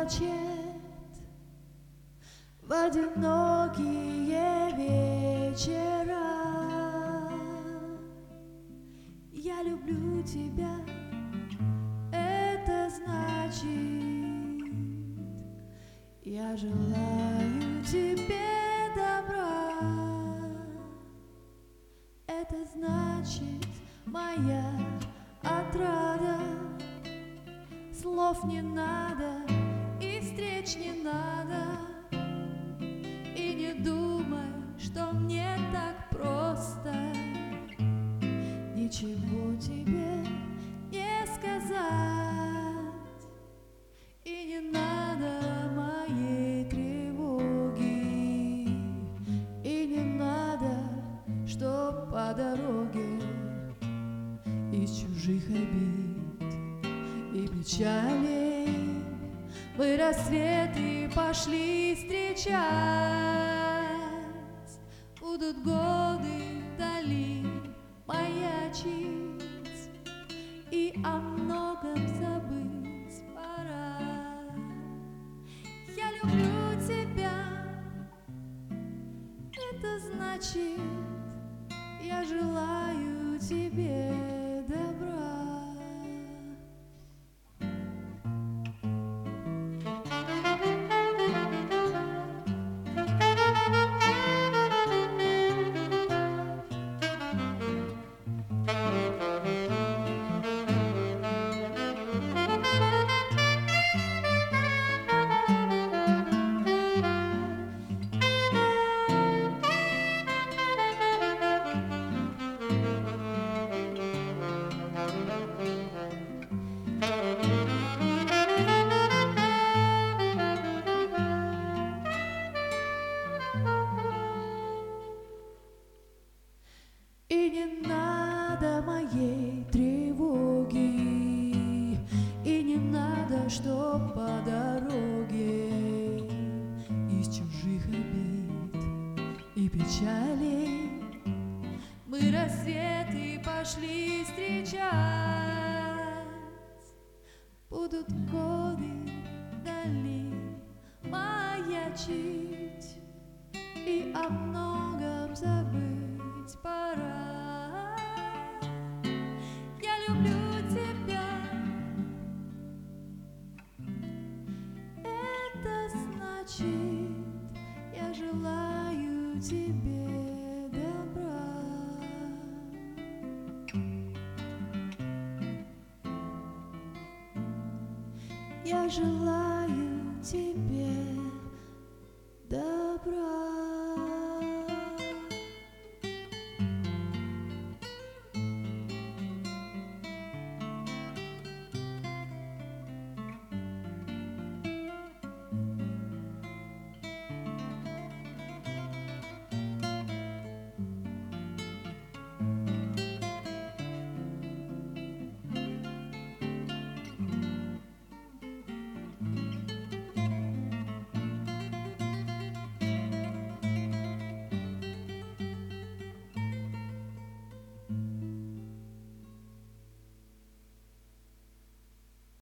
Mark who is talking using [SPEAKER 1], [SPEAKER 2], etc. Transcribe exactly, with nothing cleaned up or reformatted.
[SPEAKER 1] плачет в одинокие вечера. Я люблю тебя, это значит, я желаю тебе добра. Это значит, моя отрада. Слов не надо и встреч не надо. И не думай, что мне так просто ничего тебе не сказать. И не надо моей тревоги. И не надо, чтоб по дороге из чужих обид и печалей мы рассветы пошли встречать. Будут годы вдали маячить, и о многом забыть пора. Я люблю тебя, это значит, я желаю тебе добра. И не надо моей тревоги, и не надо, чтоб по дороге из чужих обид и печалей мы рассветы пошли встречать. Будут годы вдали маячить, и о многом забыть пора. Я люблю тебя, это значит, я желаю тебе добра. Я желаю